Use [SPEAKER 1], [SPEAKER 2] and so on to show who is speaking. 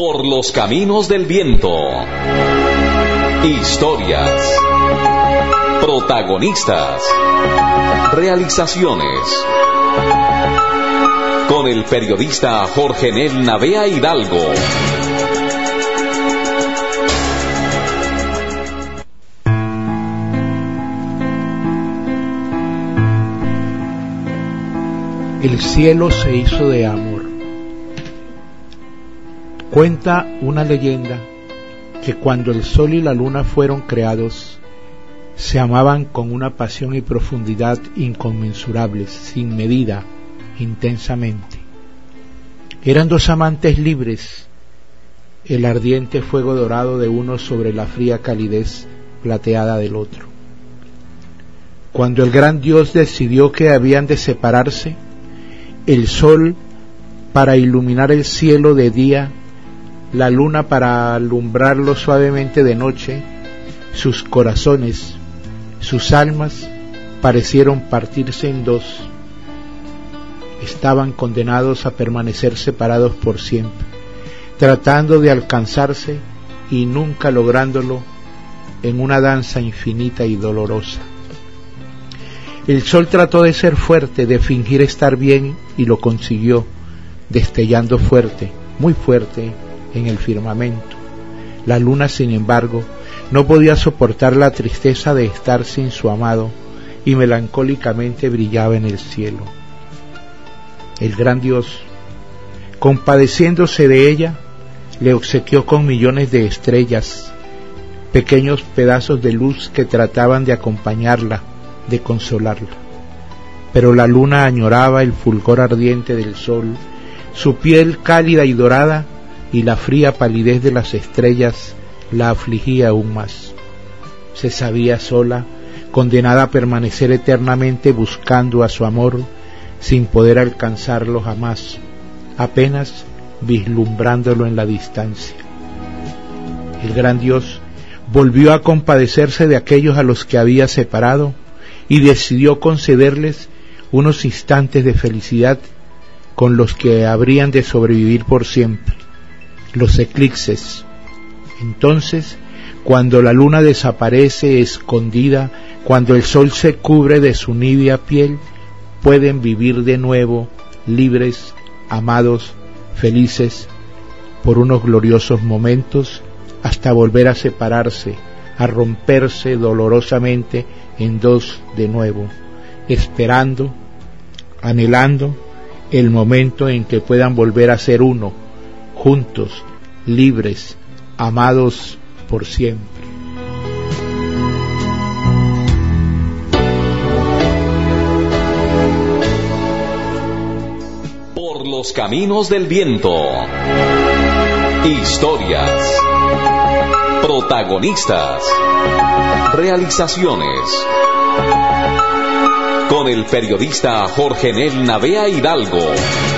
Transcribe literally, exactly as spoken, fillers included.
[SPEAKER 1] Por los caminos del viento. Historias. Protagonistas. Realizaciones. Con el periodista Jorge Nel Navea Hidalgo.
[SPEAKER 2] El cielo se hizo de amor. Cuenta una leyenda que cuando el sol y la luna fueron creados, se amaban con una pasión y profundidad inconmensurables, sin medida, intensamente. Eran dos amantes libres, el ardiente fuego dorado de uno sobre la fría calidez plateada del otro. Cuando el gran Dios decidió que habían de separarse, el sol para iluminar el cielo de día, la luna para alumbrarlo suavemente de noche, sus corazones, sus almas parecieron partirse en dos. Estaban condenados a permanecer separados por siempre, tratando de alcanzarse y nunca lográndolo en una danza infinita y dolorosa. El sol trató de ser fuerte, de fingir estar bien, y lo consiguió, destellando fuerte, muy fuerte, en el firmamento. La luna, sin embargo, no podía soportar la tristeza de estar sin su amado, y melancólicamente brillaba en el cielo. El gran Dios, compadeciéndose de ella, le obsequió con millones de estrellas, pequeños pedazos de luz que trataban de acompañarla, de consolarla. Pero la luna añoraba el fulgor ardiente del sol, su piel cálida y dorada, y la fría palidez de las estrellas la afligía aún más. Se sabía sola, condenada a permanecer eternamente buscando a su amor, sin poder alcanzarlo jamás, apenas vislumbrándolo en la distancia. El gran Dios volvió a compadecerse de aquellos a los que había separado, y decidió concederles unos instantes de felicidad con los que habrían de sobrevivir por siempre, los eclipses. Entonces, cuando la luna desaparece escondida, cuando el sol se cubre de su nívea piel, pueden vivir de nuevo, libres, amados, felices, por unos gloriosos momentos, hasta volver a separarse, a romperse dolorosamente en dos de nuevo, esperando, anhelando el momento en que puedan volver a ser uno, juntos, libres, amados por siempre.
[SPEAKER 1] Por los caminos del viento. Historias. Protagonistas. Realizaciones. Con el periodista Jorge Nel Navea Hidalgo.